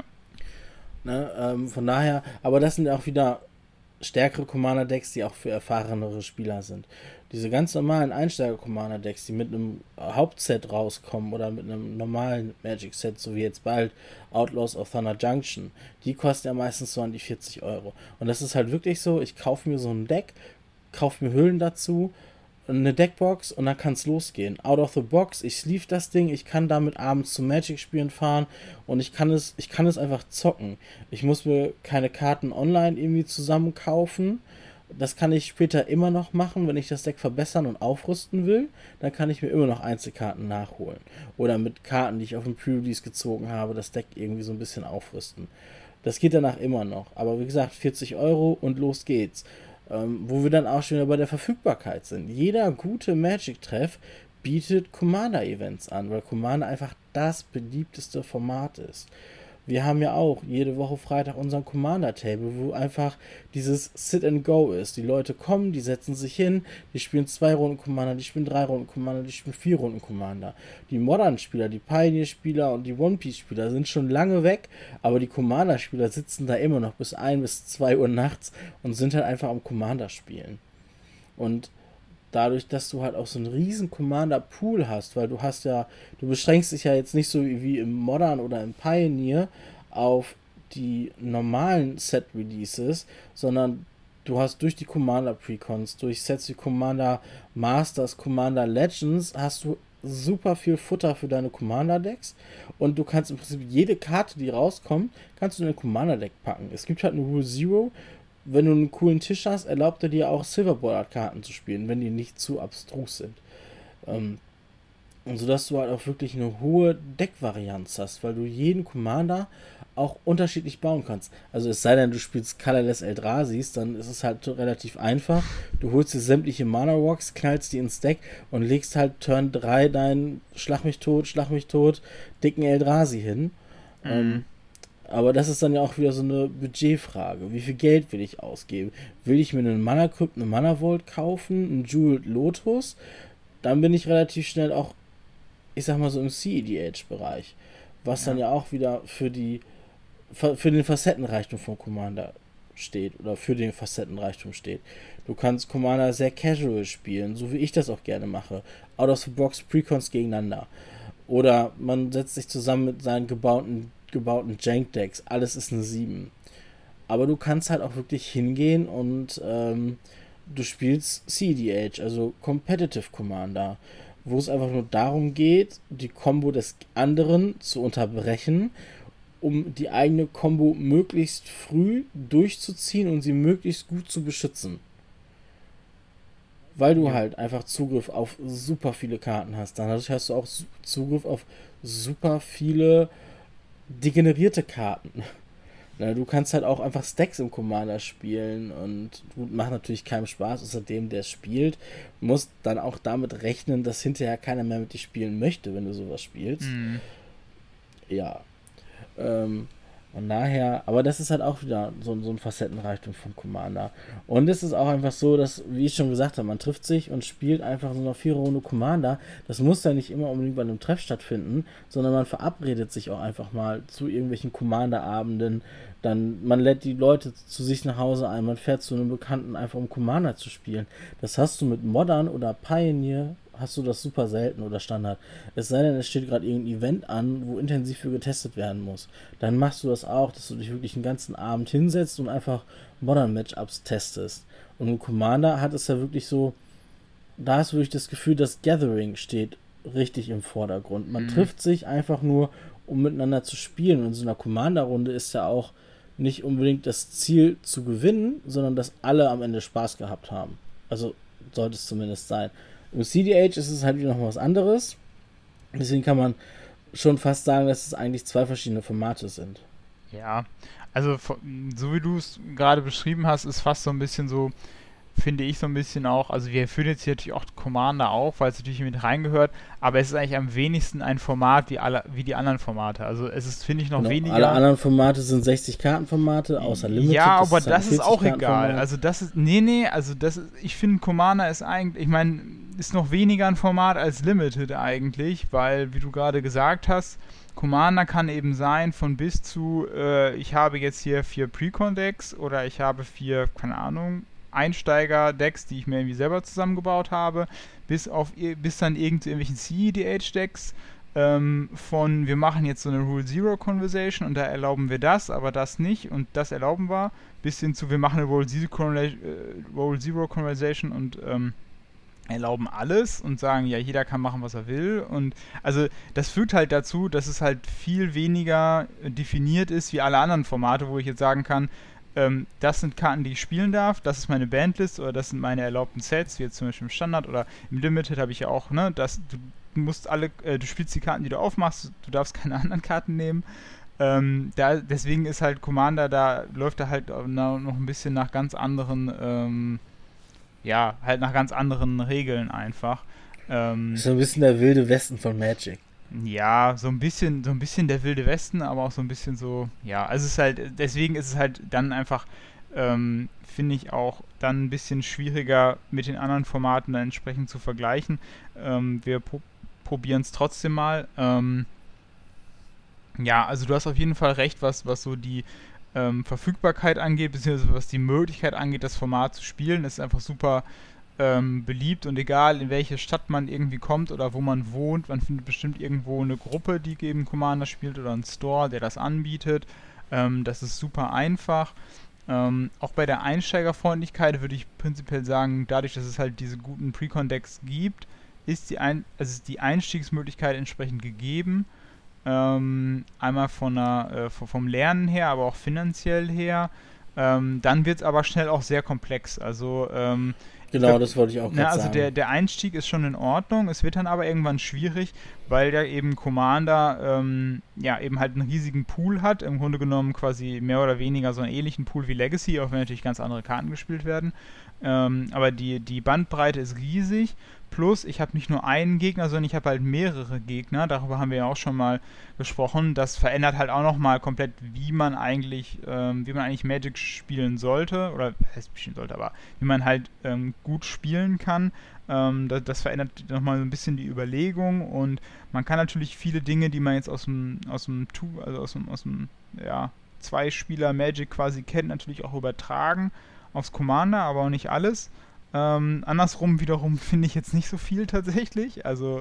Ne, von daher, aber das sind auch wieder stärkere Commander-Decks, die auch für erfahrenere Spieler sind. Diese ganz normalen Einsteiger-Commander-Decks, die mit einem Hauptset rauskommen oder mit einem normalen Magic-Set, so wie jetzt bald Outlaws of Thunder Junction, die kosten ja meistens so an die 40 Euro. Und das ist halt wirklich so, ich kaufe mir so ein Deck, kaufe mir Hüllen dazu, eine Deckbox und dann kann es losgehen. Out of the box, ich sleeve das Ding, ich kann damit abends zum Magic spielen fahren und ich kann es einfach zocken. Ich muss mir keine Karten online irgendwie zusammen kaufen. Das kann ich später immer noch machen, wenn ich das Deck verbessern und aufrüsten will. Dann kann ich mir immer noch Einzelkarten nachholen. Oder mit Karten, die ich auf dem Pre-Release gezogen habe, das Deck irgendwie so ein bisschen aufrüsten. Das geht danach immer noch. Aber wie gesagt, 40 Euro und los geht's. Wo wir dann auch schon wieder bei der Verfügbarkeit sind. Jeder gute Magic-Treff bietet Commander-Events an, weil Commander einfach das beliebteste Format ist. Wir haben ja auch jede Woche Freitag unseren Commander-Table, wo einfach dieses Sit-and-Go ist. Die Leute kommen, die setzen sich hin, die spielen 2 Runden Commander, die spielen 3 Runden Commander, die spielen 4 Runden Commander. Die Modern-Spieler, die Pioneer-Spieler und die One-Piece-Spieler sind schon lange weg, aber die Commander-Spieler sitzen da immer noch bis 1 bis 2 Uhr nachts und sind halt einfach am Commander spielen. Und dadurch, dass du halt auch so einen riesen Commander-Pool hast, weil du beschränkst dich ja jetzt nicht so wie im Modern oder im Pioneer auf die normalen Set-Releases, sondern du hast durch die Commander-Precons, durch Sets wie Commander Masters, Commander Legends, hast du super viel Futter für deine Commander-Decks und du kannst im Prinzip jede Karte, die rauskommt, kannst du in ein Commander-Deck packen. Es gibt halt eine Rule Zero, wenn du einen coolen Tisch hast, erlaubt er dir auch Silverboard-Karten zu spielen, wenn die nicht zu abstrus sind. Und so dass du halt auch wirklich eine hohe Deckvarianz hast, weil du jeden Commander auch unterschiedlich bauen kannst. Also es sei denn, du spielst Colorless Eldrasis, dann ist es halt relativ einfach. Du holst dir sämtliche Mana Rocks, knallst die ins Deck und legst halt Turn 3 deinen Schlag mich tot, dicken Eldrazi hin. Aber das ist dann ja auch wieder so eine Budgetfrage. Wie viel Geld will ich ausgeben? Will ich mir einen Mana Crypt, eine Mana Vault kaufen, einen Jeweled Lotus? Dann bin ich relativ schnell auch, ich sag mal so im CEDH-Bereich. Was dann ja auch wieder für den Facettenreichtum von Commander steht. Oder für den Facettenreichtum steht. Du kannst Commander sehr casual spielen, so wie ich das auch gerne mache. Out of the box Precons gegeneinander. Oder man setzt sich zusammen mit seinen gebauten Jank-Decks. Alles ist eine 7. Aber du kannst halt auch wirklich hingehen und du spielst CDH, also Competitive Commander, wo es einfach nur darum geht, die Combo des anderen zu unterbrechen, um die eigene Combo möglichst früh durchzuziehen und sie möglichst gut zu beschützen. Weil du halt einfach Zugriff auf super viele Karten hast. Dann hast du auch Zugriff auf super viele degenerierte Karten. Du kannst halt auch einfach Stacks im Commander spielen und macht natürlich keinem Spaß, außerdem der spielt, muss dann auch damit rechnen, dass hinterher keiner mehr mit dir spielen möchte, wenn du sowas spielst. Ja. Von daher, aber das ist halt auch wieder so ein Facettenreichtum von Commander. Und es ist auch einfach so, dass, wie ich schon gesagt habe, man trifft sich und spielt einfach so eine 4-Runde Commander. Das muss ja nicht immer unbedingt bei einem Treff stattfinden, sondern man verabredet sich auch einfach mal zu irgendwelchen Commander-Abenden. Dann, man lädt die Leute zu sich nach Hause ein, man fährt zu einem Bekannten einfach, um Commander zu spielen. Das hast du mit Modern oder Pioneer, hast du das super selten oder Standard. Es sei denn, es steht gerade irgendein Event an, wo intensiv für getestet werden muss. Dann machst du das auch, dass du dich wirklich den ganzen Abend hinsetzt und einfach Modern Matchups testest. Und im Commander hat es ja wirklich so, da hast du wirklich das Gefühl, das Gathering steht richtig im Vordergrund. Man trifft sich einfach nur, um miteinander zu spielen. Und in so einer Commander-Runde ist ja auch nicht unbedingt das Ziel zu gewinnen, sondern dass alle am Ende Spaß gehabt haben. Also sollte es zumindest sein. Im CDH ist es halt wieder noch was anderes. Deswegen kann man schon fast sagen, dass es eigentlich zwei verschiedene Formate sind. Ja, also so wie du es gerade beschrieben hast, ist fast so ein bisschen so, finde ich so ein bisschen auch, also wir führen jetzt hier natürlich auch Commander auf, weil es natürlich mit reingehört, aber es ist eigentlich am wenigsten ein Format wie die anderen Formate. Also es ist, finde ich, noch weniger. Alle anderen Formate sind 60-Karten-Formate, außer Limited. Ja, aber das ist auch egal. Also das ist, ich finde Commander ist eigentlich, ich meine, ist noch weniger ein Format als Limited eigentlich, weil, wie du gerade gesagt hast, Commander kann eben sein von bis zu, ich habe jetzt hier 4 Precon-Decks oder ich habe 4, keine Ahnung, Einsteiger-Decks, die ich mir irgendwie selber zusammengebaut habe, bis dann irgendwelchen CEDH-Decks von, wir machen jetzt so eine Rule Zero Conversation und da erlauben wir das, aber das nicht und das erlauben wir, bis hin zu, wir machen eine Rule Zero Conversation und erlauben alles und sagen, ja, jeder kann machen, was er will. Und also das führt halt dazu, dass es halt viel weniger definiert ist wie alle anderen Formate, wo ich jetzt sagen kann, das sind Karten, die ich spielen darf, das ist meine Bandlist oder das sind meine erlaubten Sets, wie jetzt zum Beispiel im Standard oder im Limited habe ich ja auch, ne, du musst du spielst die Karten, die du aufmachst, du darfst keine anderen Karten nehmen. Deswegen ist halt Commander, da läuft er halt noch ein bisschen nach ganz anderen halt nach ganz anderen Regeln einfach. So ein bisschen der wilde Westen von Magic. Ja, so ein bisschen der wilde Westen, aber auch so ein bisschen so, ja, also es ist halt, deswegen ist es halt dann einfach, finde ich auch dann ein bisschen schwieriger mit den anderen Formaten dann entsprechend zu vergleichen. Wir probieren es trotzdem mal. Ja, also du hast auf jeden Fall recht, was so die Verfügbarkeit angeht, beziehungsweise was die Möglichkeit angeht, das Format zu spielen. Das ist einfach super beliebt und egal, in welche Stadt man irgendwie kommt oder wo man wohnt, man findet bestimmt irgendwo eine Gruppe, die eben Commander spielt oder einen Store, der das anbietet. Das ist super einfach. Auch bei der Einsteigerfreundlichkeit würde ich prinzipiell sagen, dadurch, dass es halt diese guten Precon-Decks gibt, ist die Einstiegsmöglichkeit entsprechend gegeben. Einmal vom Lernen her, aber auch finanziell her. Dann wird es aber schnell auch sehr komplex. Also Genau, das wollte ich auch gerade also sagen. der Einstieg ist schon in Ordnung, es wird dann aber irgendwann schwierig, weil ja eben Commander ja eben halt einen riesigen Pool hat, im Grunde genommen quasi mehr oder weniger so einen ähnlichen Pool wie Legacy, auch wenn natürlich ganz andere Karten gespielt werden. Aber die Bandbreite ist riesig, plus ich habe nicht nur einen Gegner, sondern ich habe halt mehrere Gegner, darüber haben wir ja auch schon mal gesprochen. Das verändert halt auch nochmal komplett, wie man eigentlich Magic spielen sollte, oder heißt spielen sollte, aber wie man halt gut spielen kann. Das verändert nochmal so ein bisschen die Überlegung, und man kann natürlich viele Dinge, die man jetzt aus dem ja, Zwei-Spieler Magic quasi kennt, natürlich auch übertragen aufs Commander, aber auch nicht alles. Andersrum wiederum finde ich jetzt nicht so viel tatsächlich. Also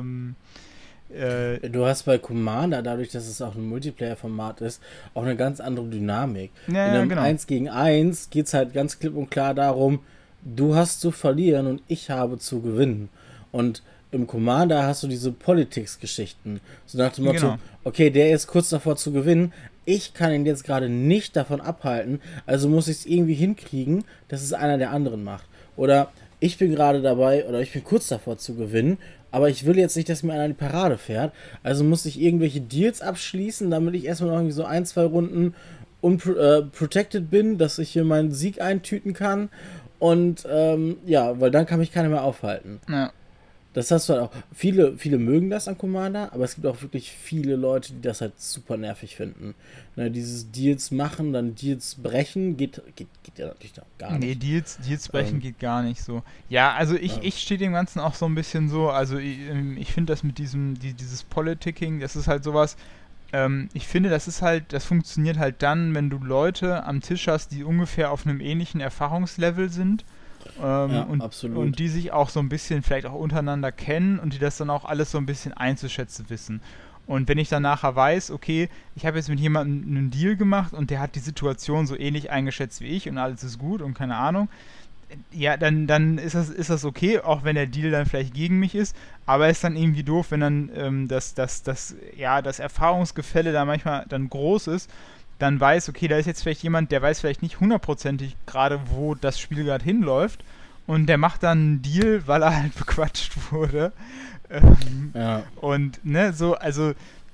Du hast bei Commander, dadurch, dass es auch ein Multiplayer-Format ist, auch eine ganz andere Dynamik. ja, In ja, einem genau. 1 gegen 1 geht es halt ganz klipp und klar darum, du hast zu verlieren und ich habe zu gewinnen. Und im Commander hast du diese Politics-Geschichten. So nach dem Motto, Genau. okay, der ist kurz davor zu gewinnen, ich kann ihn jetzt gerade nicht davon abhalten, also muss ich es irgendwie hinkriegen, dass es einer der anderen macht. Oder ich bin gerade dabei, oder ich bin kurz davor zu gewinnen, aber ich will jetzt nicht, dass mir einer in die Parade fährt, also muss ich irgendwelche Deals abschließen, damit ich erstmal noch irgendwie so 1, 2 Runden protected bin, dass ich hier meinen Sieg eintüten kann. Und ja, weil dann kann mich keiner mehr aufhalten. Ja. Das hast du halt auch. Viele mögen das an Commander, aber es gibt auch wirklich viele Leute, die das halt super nervig finden. Ne, dieses Deals machen, dann Deals brechen, geht ja natürlich auch gar Nee, nicht. Deals brechen geht gar nicht so. Ja, also ich stehe dem Ganzen auch so ein bisschen so, also ich finde das mit dieses Politicking, das ist halt sowas, ich finde, das funktioniert halt dann, wenn du Leute am Tisch hast, die ungefähr auf einem ähnlichen Erfahrungslevel sind, Ja, und absolut. die sich auch so ein bisschen vielleicht auch untereinander kennen und die das dann auch alles so ein bisschen einzuschätzen wissen. Und wenn ich dann nachher weiß, okay, ich habe jetzt mit jemandem einen Deal gemacht und der hat die Situation so ähnlich eingeschätzt wie ich und alles ist gut und keine Ahnung, ja, dann ist das okay, auch wenn der Deal dann vielleicht gegen mich ist, aber es ist dann irgendwie doof, wenn dann das Erfahrungsgefälle da manchmal dann groß ist, dann weiß, okay, da ist jetzt vielleicht jemand, der weiß vielleicht nicht hundertprozentig gerade, wo das Spiel gerade hinläuft, und der macht dann einen Deal, weil er halt bequatscht wurde. Ja. Und ne, so, also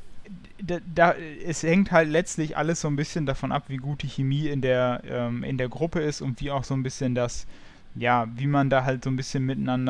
es hängt halt letztlich alles so ein bisschen davon ab, wie gut die Chemie in der Gruppe ist und wie auch so ein bisschen ja, wie man da halt so ein bisschen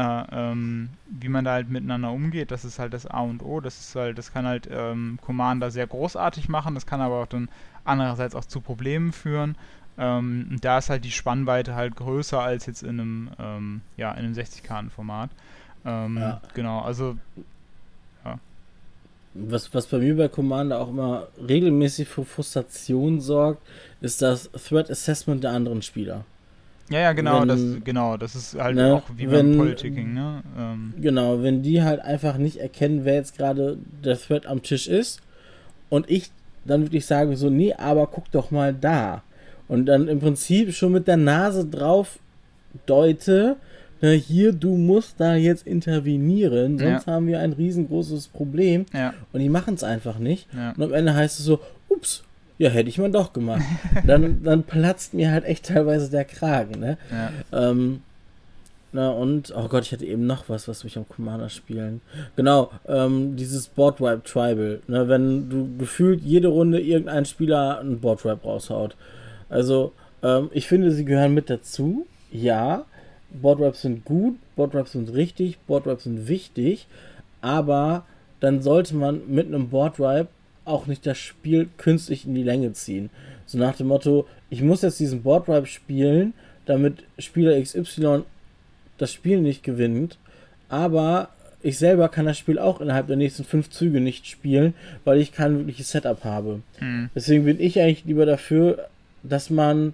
wie man da halt miteinander umgeht. Das ist halt das A und O. Das kann halt Commander sehr großartig machen, das kann aber auch dann andererseits auch zu Problemen führen. Da ist halt die Spannweite halt größer als jetzt in einem 60-Karten-Format. Ja. Genau, also ja. Was bei mir bei Commander auch immer regelmäßig für Frustration sorgt, ist das Threat Assessment der anderen Spieler. Ja, genau, Wenn, das ist halt ne, auch wie beim Politicking, ne? Genau, wenn die halt einfach nicht erkennen, wer jetzt gerade der Threat am Tisch ist und ich dann wirklich sage so, nee, aber guck doch mal da. Und dann im Prinzip schon mit der Nase drauf deute, na hier, du musst da jetzt intervenieren, sonst haben wir ein riesengroßes Problem. Ja. Und die machen es einfach nicht. Ja. Und am Ende heißt es so, ups, ja, hätte ich mal doch gemacht. dann platzt mir halt echt teilweise der Kragen, ne? Ja. Na und, oh Gott, ich hatte eben noch was mich am Commander spielen. Genau, dieses Boardwipe Tribal. Ne, wenn du gefühlt jede Runde irgendein Spieler einen Boardwipe raushaut. Also, ich finde, sie gehören mit dazu. Ja, Boardwipes sind gut, Boardwipes sind richtig, Boardwipes sind wichtig. Aber dann sollte man mit einem Boardwipe auch nicht das Spiel künstlich in die Länge ziehen. So nach dem Motto, ich muss jetzt diesen Boardwipe spielen, damit Spieler XY das Spiel nicht gewinnt, aber ich selber kann das Spiel auch innerhalb der nächsten 5 Züge nicht spielen, weil ich kein wirkliches Setup habe. Deswegen bin ich eigentlich lieber dafür, dass man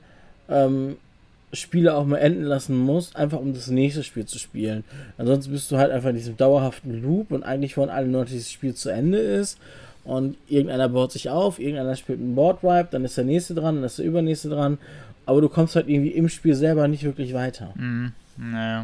Spiele auch mal enden lassen muss, einfach um das nächste Spiel zu spielen. Ansonsten bist du halt einfach in diesem dauerhaften Loop und eigentlich wollen alle nur, dass dieses Spiel zu Ende ist und irgendeiner baut sich auf, irgendeiner spielt einen Boardwipe, dann ist der nächste dran, dann ist der übernächste dran, aber du kommst halt irgendwie im Spiel selber nicht wirklich weiter. Naja.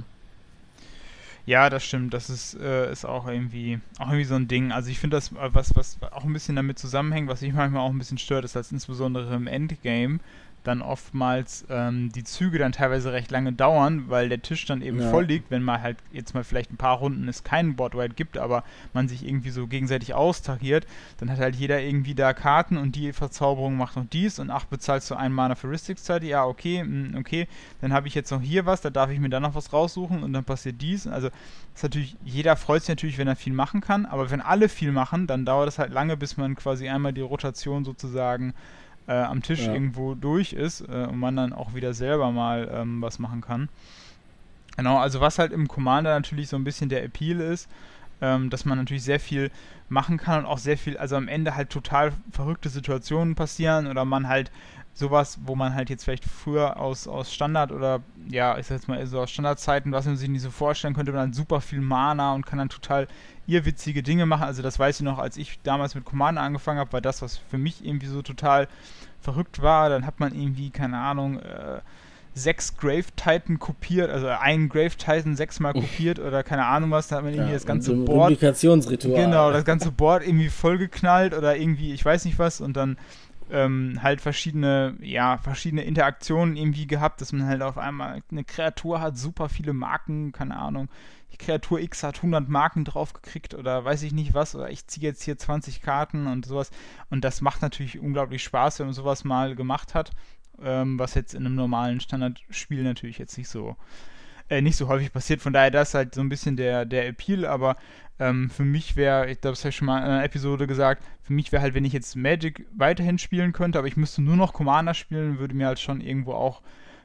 Ja, das stimmt. Das ist auch irgendwie so ein Ding. Also ich finde das, was auch ein bisschen damit zusammenhängt, was mich manchmal auch ein bisschen stört, ist, dass insbesondere im Endgame dann oftmals die Züge dann teilweise recht lange dauern, weil der Tisch dann eben voll liegt, wenn man halt jetzt mal vielleicht ein paar Runden es keinen Boardwipe gibt, aber man sich irgendwie so gegenseitig austariert, dann hat halt jeder irgendwie da Karten und die Verzauberung macht noch dies und bezahlst du einen Mana für Rhystic-Zeit, ja, okay, dann habe ich jetzt noch hier was, da darf ich mir dann noch was raussuchen und dann passiert dies, also ist natürlich, jeder freut sich natürlich, wenn er viel machen kann, aber wenn alle viel machen, dann dauert es halt lange, bis man quasi einmal die Rotation sozusagen am Tisch irgendwo durch ist und man dann auch wieder selber mal was machen kann. Genau, also was halt im Commander natürlich so ein bisschen der Appeal ist, dass man natürlich sehr viel machen kann und auch sehr viel, also am Ende halt total verrückte Situationen passieren oder man halt sowas, wo man halt jetzt vielleicht früher aus Standard oder ja, ich sag jetzt mal so aus Standardzeiten, was man sich nicht so vorstellen könnte, man hat super viel Mana und kann dann total irrwitzige Dinge machen. Also das weiß ich noch, als ich damals mit Commander angefangen habe, war das, was für mich irgendwie so total verrückt war. Dann hat man irgendwie, keine Ahnung, 6 Grave Titan kopiert, also einen Grave Titan 6-mal kopiert oder keine Ahnung was, da hat man irgendwie das ganze so Board. Replikationsritual. Genau, das ganze Board irgendwie vollgeknallt oder irgendwie, ich weiß nicht was, und dann halt verschiedene Interaktionen irgendwie gehabt, dass man halt auf einmal eine Kreatur hat, super viele Marken, keine Ahnung, die Kreatur X hat 100 Marken drauf gekriegt oder weiß ich nicht was, oder ich ziehe jetzt hier 20 Karten und sowas, und das macht natürlich unglaublich Spaß, wenn man sowas mal gemacht hat, was jetzt in einem normalen Standardspiel natürlich jetzt nicht so häufig passiert, von daher das ist halt so ein bisschen der Appeal, aber für mich wäre, ich glaube, das habe ich schon mal in einer Episode gesagt, für mich wäre halt, wenn ich jetzt Magic weiterhin spielen könnte, aber ich müsste nur noch Commander spielen, würde mir halt schon irgendwo auch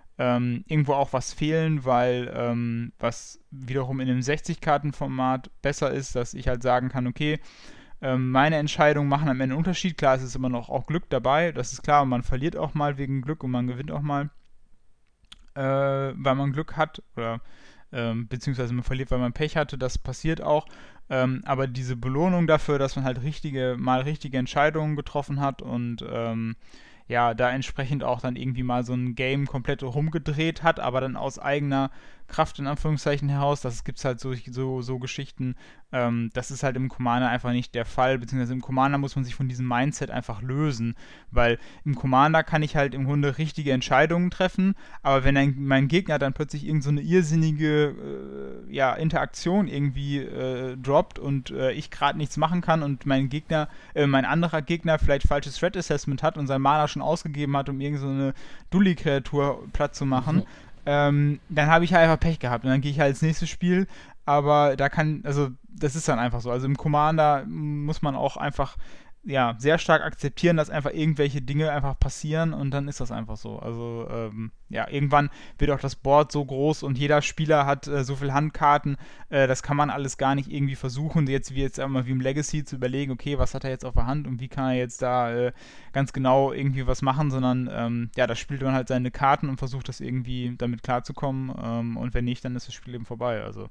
was fehlen, weil was wiederum in dem 60-Karten-Format besser ist, dass ich halt sagen kann, okay, meine Entscheidungen machen am Ende einen Unterschied, klar, es ist immer noch auch Glück dabei, das ist klar, und man verliert auch mal wegen Glück und man gewinnt auch mal, weil man Glück hat, oder beziehungsweise man verliert, weil man Pech hatte, das passiert auch, aber diese Belohnung dafür, dass man halt richtige Entscheidungen getroffen hat und da entsprechend auch dann irgendwie mal so ein Game komplett rumgedreht hat, aber dann aus eigener Kraft in Anführungszeichen heraus, das gibt's halt so Geschichten, das ist halt im Commander einfach nicht der Fall, beziehungsweise im Commander muss man sich von diesem Mindset einfach lösen, weil im Commander kann ich halt im Grunde richtige Entscheidungen treffen, aber wenn mein Gegner dann plötzlich irgend so eine irrsinnige Interaktion irgendwie droppt und ich gerade nichts machen kann und mein anderer Gegner vielleicht falsches Threat Assessment hat und sein Mana schon ausgegeben hat, um irgend so eine Dulli-Kreatur platt zu machen, dann habe ich halt einfach Pech gehabt und dann gehe ich halt ins nächste Spiel, aber das ist dann einfach so. Also im Commander muss man auch einfach sehr stark akzeptieren, dass einfach irgendwelche Dinge einfach passieren und dann ist das einfach so. Also irgendwann wird auch das Board so groß und jeder Spieler hat so viele Handkarten, das kann man alles gar nicht irgendwie versuchen, jetzt einmal wie im Legacy zu überlegen, okay, was hat er jetzt auf der Hand und wie kann er jetzt da ganz genau irgendwie was machen, sondern da spielt man halt seine Karten und versucht das irgendwie damit klarzukommen, und wenn nicht, dann ist das Spiel eben vorbei. Also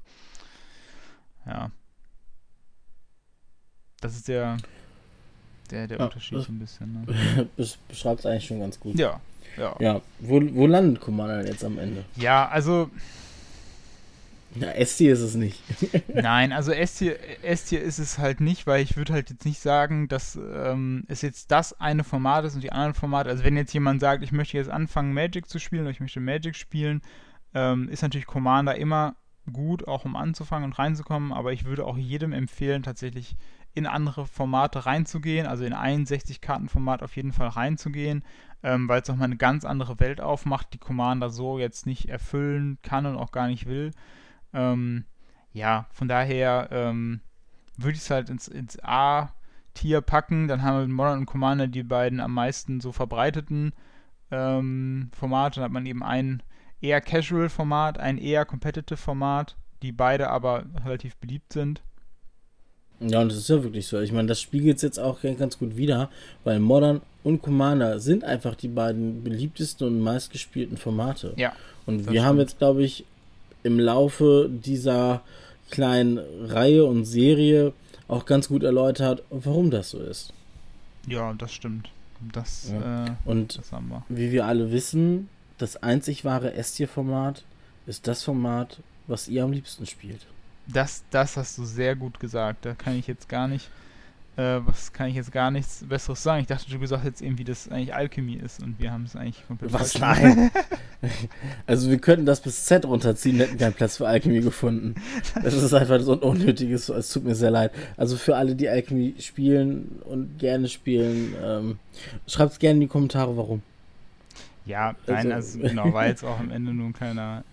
das ist der Unterschied so ein bisschen. Ne? Beschreibt es eigentlich schon ganz gut. Ja. Wo landet Commander denn jetzt am Ende? Ja, also S-Tier ist es nicht. Nein, also S-Tier ist es halt nicht, weil ich würde halt jetzt nicht sagen, dass es jetzt das eine Format ist und die anderen Formate, also wenn jetzt jemand sagt, ich möchte jetzt anfangen Magic zu spielen oder ich möchte Magic spielen, ist natürlich Commander immer gut, auch um anzufangen und reinzukommen, aber ich würde auch jedem empfehlen, tatsächlich in andere Formate reinzugehen, also in ein 60-Karten-Format auf jeden Fall reinzugehen, weil es nochmal eine ganz andere Welt aufmacht, die Commander so jetzt nicht erfüllen kann und auch gar nicht will. Von daher würde ich es halt ins A-Tier packen, dann haben wir Modern und Commander die beiden am meisten so verbreiteten Formate, dann hat man eben ein eher Casual-Format, ein eher Competitive-Format, die beide aber relativ beliebt sind. Ja, und das ist ja wirklich so. Ich meine, das spiegelt es jetzt auch ganz gut wider, weil Modern und Commander sind einfach die beiden beliebtesten und meistgespielten Formate. Ja. Und wir haben jetzt, glaube ich, im Laufe dieser kleinen Reihe und Serie auch ganz gut erläutert, warum das so ist. Ja, das stimmt. Das haben wir. Wie wir alle wissen, das einzig wahre S-Tier-Format ist das Format, was ihr am liebsten spielt. Das hast du sehr gut gesagt. Da kann ich jetzt gar nicht Was kann ich jetzt gar nichts Besseres sagen? Ich dachte, du gesagt jetzt irgendwie, dass es eigentlich Alchemy ist und wir haben es eigentlich komplett Was? falsch Nein. Also wir könnten das bis Z runterziehen, hätten keinen Platz für Alchemy gefunden. Das ist einfach so ein unnötiges, es tut mir sehr leid. Also für alle, die Alchemy spielen und gerne spielen, schreibt es gerne in die Kommentare, warum. Ja, nein, also genau, war jetzt auch am Ende nur ein kleiner,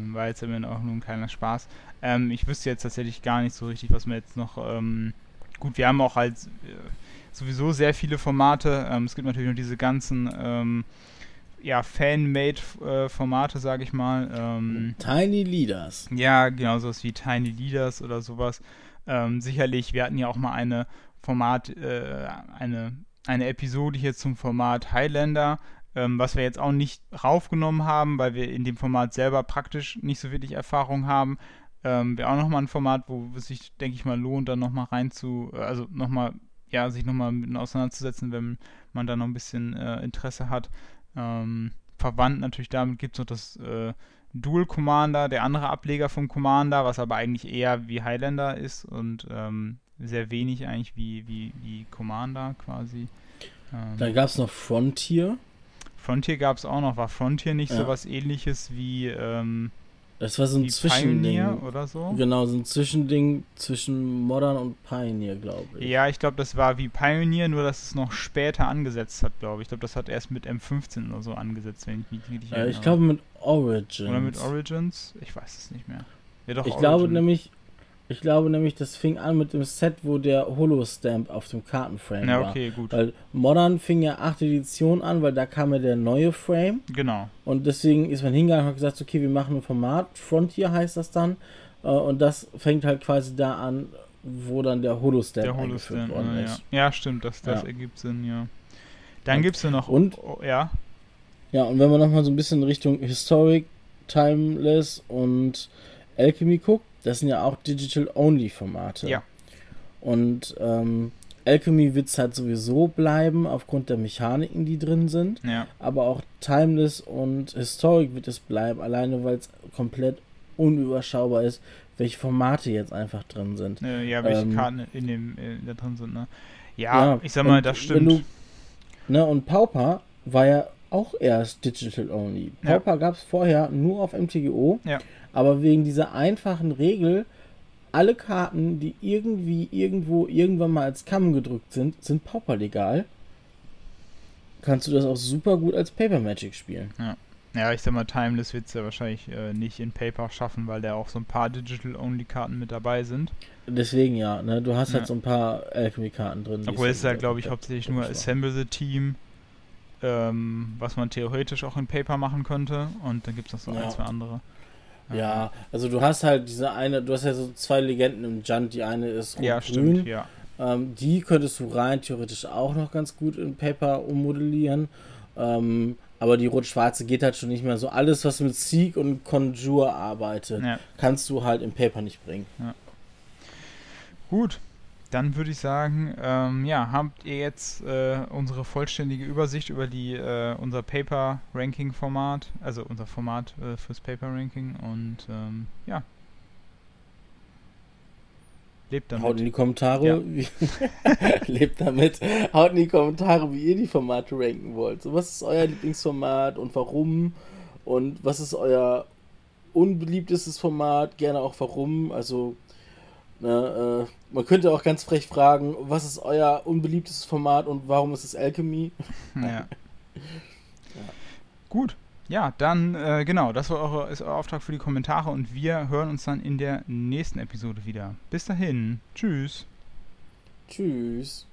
Spaß. Ich wüsste jetzt tatsächlich gar nicht so richtig, was wir jetzt noch, gut, wir haben auch halt sowieso sehr viele Formate. Es gibt natürlich noch diese ganzen, Fan-made Formate, sage ich mal. Tiny Leaders. Ja, genau, sowas wie Tiny Leaders oder sowas. Sicherlich, wir hatten ja auch mal eine Episode hier zum Format Highlander, was wir jetzt auch nicht raufgenommen haben, weil wir in dem Format selber praktisch nicht so wirklich Erfahrung haben. Wäre auch nochmal ein Format, wo es sich, denke ich mal, lohnt, dann nochmal sich nochmal mit auseinanderzusetzen, wenn man da noch ein bisschen Interesse hat. Verwandt natürlich damit gibt es noch das Dual Commander, der andere Ableger vom Commander, was aber eigentlich eher wie Highlander ist und sehr wenig eigentlich wie Commander quasi. Da gab es noch Frontier. Frontier gab es auch noch. War Frontier nicht sowas ähnliches wie das war so ein Zwischending. Pioneer oder so? Genau, so ein Zwischending zwischen Modern und Pioneer, glaube ich. Ja, ich glaube, das war wie Pioneer, nur dass es noch später angesetzt hat, glaube ich. Ich glaube, das hat erst mit M15 oder so angesetzt, wenn ich mich richtig erinnere. Ich glaube mit Origins. Oder mit Origins? Ich weiß es nicht mehr. Ja, doch, ich glaube nämlich, das fing an mit dem Set, wo der Holo-Stamp auf dem Kartenframe war. Ja, okay, gut. Weil Modern fing ja 8. Edition an, weil da kam ja der neue Frame. Genau. Und deswegen ist man hingegangen und hat gesagt, okay, wir machen ein Format, Frontier heißt das dann. Und das fängt halt quasi da an, wo dann der Holo-Stamp eingeführt worden ist. Ja, stimmt, das ergibt Sinn, ja. Dann gibt es ja noch... Ja, und wenn man nochmal so ein bisschen Richtung Historic, Timeless und Alchemy guckt, das sind ja auch Digital-Only-Formate. Ja. Und Alchemy wird es halt sowieso bleiben, aufgrund der Mechaniken, die drin sind. Ja. Aber auch Timeless und Historic wird es bleiben, alleine weil es komplett unüberschaubar ist, welche Formate jetzt einfach drin sind. Welche Karten da drin sind, ne? Ja, ich sag mal, das stimmt. Und Pauper war ja auch erst Digital-Only. Pauper gab es vorher nur auf MTGO. Ja. Aber wegen dieser einfachen Regel, alle Karten, die irgendwann mal als Kamm gedrückt sind Pauper legal. Kannst du das auch super gut als Paper Magic spielen. Ja, ich sag mal, Timeless wird es ja wahrscheinlich nicht in Paper schaffen, weil da auch so ein paar Digital-Only-Karten mit dabei sind. Deswegen ja, ne? Du hast halt so ein paar Alchemy-Karten drin. Obwohl es ja, glaube ich, hauptsächlich nur Assemble the Team, was man theoretisch auch in Paper machen könnte. Und dann gibt es noch so ein, zwei andere. Ja, also du hast halt du hast ja so zwei Legenden im Junt, die eine ist rot-grün. Stimmt, ja. Die könntest du rein theoretisch auch noch ganz gut in Paper ummodellieren. Aber die rot-schwarze geht halt schon nicht mehr so. Alles, was mit Seek und Conjure arbeitet, kannst du halt im Paper nicht bringen. Ja. Gut, dann würde ich sagen, habt ihr jetzt unsere vollständige Übersicht über unser Paper-Ranking-Format, also unser Format fürs Paper-Ranking und lebt damit. Haut in die Kommentare, lebt damit. Haut in die Kommentare, wie ihr die Formate ranken wollt. So, was ist euer Lieblingsformat und warum? Und was ist euer unbeliebtestes Format? Gerne auch warum. Also man könnte auch ganz frech fragen, was ist euer unbeliebtestes Format und warum ist es Alchemy? Ja. Gut. Ja, dann, das war ist euer Auftrag für die Kommentare und wir hören uns dann in der nächsten Episode wieder. Bis dahin. Tschüss. Tschüss.